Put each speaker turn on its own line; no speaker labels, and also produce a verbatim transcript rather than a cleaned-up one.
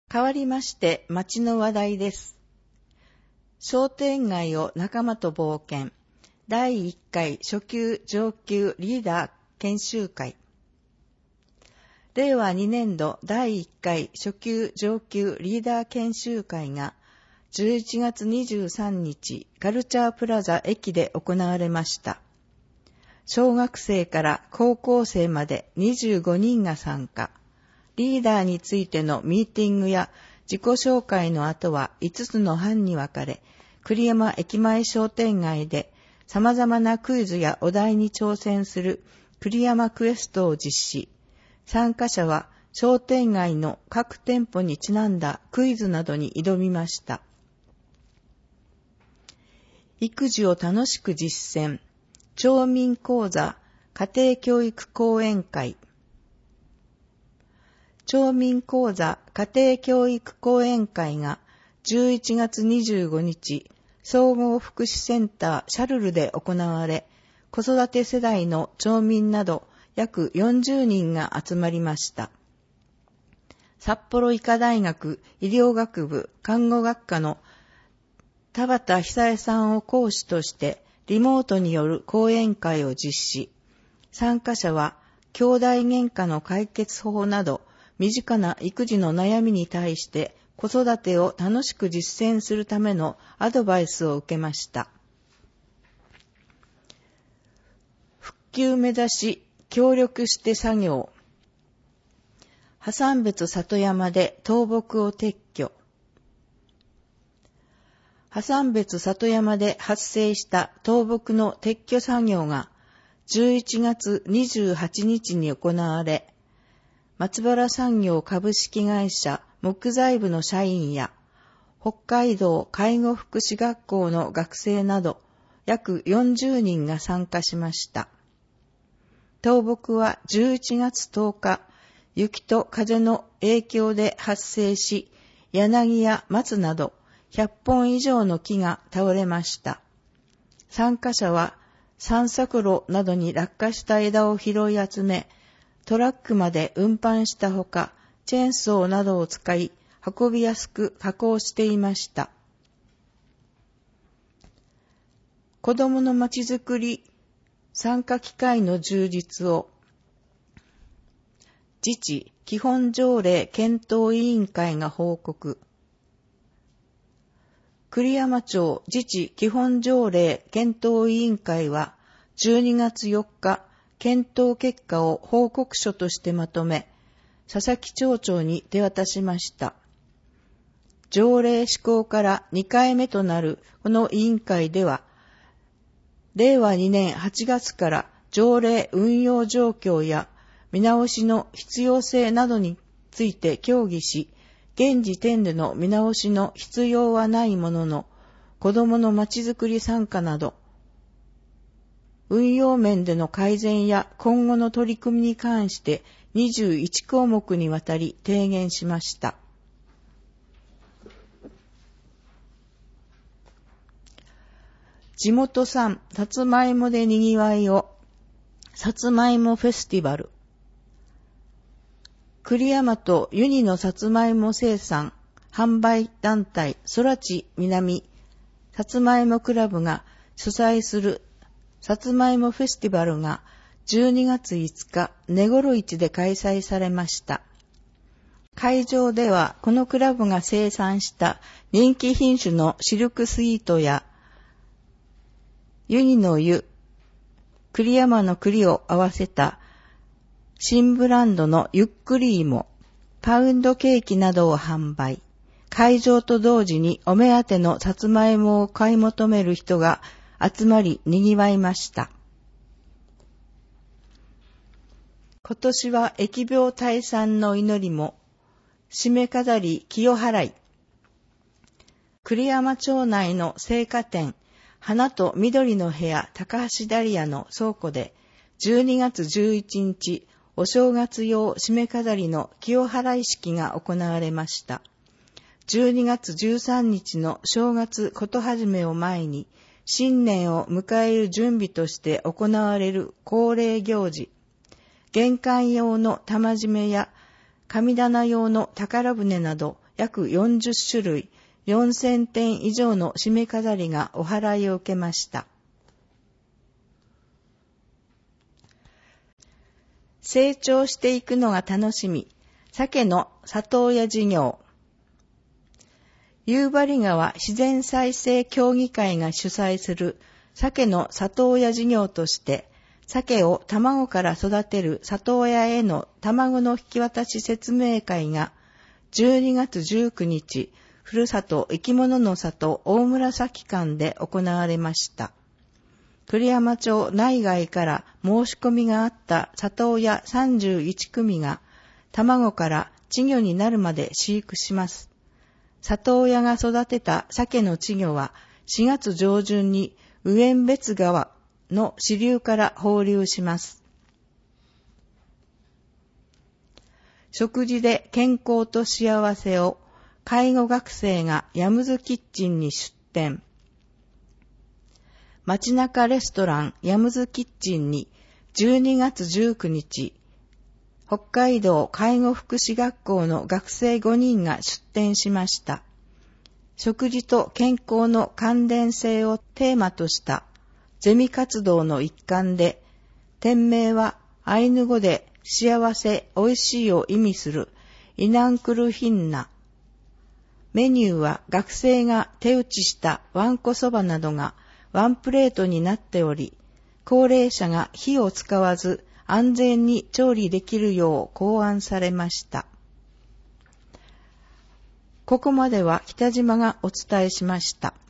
変わりまして町の話題です。商店街を仲間と冒険だいいっかい初級上級リーダー研修会。れいわにねんどだいいっかい初級上級リーダー研修会がじゅういちがつにじゅうさんにちカルチャープラザ駅で行われました。小学生から高校生までにじゅうごにんが参加。リーダーについてのミーティングや自己紹介の後はいつつの班に分かれ、栗山駅前商店街で様々なクイズやお題に挑戦する栗山クエストを実施。参加者は商店街の各店舗にちなんだクイズなどに挑みました。育児を楽しく実践、町民講座、家庭教育講演会。町民講座家庭教育講演会がじゅういちがつにじゅうごにち、総合福祉センターシャルルで行われ、子育て世代の町民など約よんじゅうにんが集まりました。札幌医科大学医療学部看護学科の田畑久恵さんを講師としてリモートによる講演会を実施。参加者は兄弟喧嘩の解決法など身近な育児の悩みに対して子育てを楽しく実践するためのアドバイスを受けました。復旧目指し協力して作業。破産別里山で倒木を撤去。破産別里山で発生した倒木の撤去作業がじゅういちがつにじゅうはちにちに行われ、松原産業株式会社木材部の社員や北海道介護福祉学校の学生など約よんじゅうにんが参加しました。倒木はじゅういちがつとおか、雪と風の影響で発生し、柳や松などひゃっぽん以上の木が倒れました。参加者は散策路などに落下した枝を拾い集め、トラックまで運搬したほか、チェーンソーなどを使い、運びやすく加工していました。子どものまちづくり参加機会の充実を、自治基本条例検討委員会が報告。栗山町自治基本条例検討委員会はじゅうにがつよっか、検討結果を報告書としてまとめ、佐々木町長に手渡しました。条例施行からにかいめとなるこの委員会では、れいわにねんはちがつから条例運用状況や見直しの必要性などについて協議し、現時点での見直しの必要はないものの、子どものまちづくり参加など、運用面での改善や今後の取り組みに関してにじゅういちこうもくにわたり提言しました。地元産さつまいもでにぎわいを、さつまいもフェスティバル。栗山とユニのさつまいも生産販売団体空知南さつまいもクラブが主催するさつまいもフェスティバルがじゅうにがついつか根頃市で開催されました。会場ではこのクラブが生産した人気品種のシルクスイートやユニの湯、栗山の栗を合わせた新ブランドのゆっくり芋、パウンドケーキなどを販売。会場と同時にお目当てのさつまいもを買い求める人が集まり賑わいました。今年は疫病退散の祈りも、締め飾り清払い。栗山町内の生花店、花と緑の部屋高橋ダリアの倉庫で、じゅうにがつじゅういちにち、お正月用締め飾りの清払い式が行われました。じゅうにがつじゅうさんにちの正月こと始めを前に、新年を迎える準備として行われる恒例行事、玄関用の玉締めや神棚用の宝船など約よんじゅっしゅるい、よんせんてん以上の締め飾りがお祓いを受けました。成長していくのが楽しみ、鮭の里親事業。夕張川自然再生協議会が主催する鮭の里親事業として、鮭を卵から育てる里親への卵の引き渡し説明会がじゅうにがつじゅうくにち、ふるさと生き物の里大紫館で行われました。栗山町内外から申し込みがあった里親さんじゅういちくみが卵から稚魚になるまで飼育します。里親が育てた鮭の稚魚はしがつじょうじゅんに宇遠別川の支流から放流します。食事で健康と幸せを介護学生がヤムズキッチンに出店。街中レストランヤムズキッチンにじゅうにがつじゅうくにち、北海道介護福祉学校の学生ごにんが出店しました。食事と健康の関連性をテーマとしたゼミ活動の一環で、店名はアイヌ語で幸せ、おいしいを意味するイナンクルヒンナ。メニューは学生が手打ちしたわんこそばなどがワンプレートになっており、高齢者が火を使わず安全に調理できるよう考案されました。ここまでは北島がお伝えしました。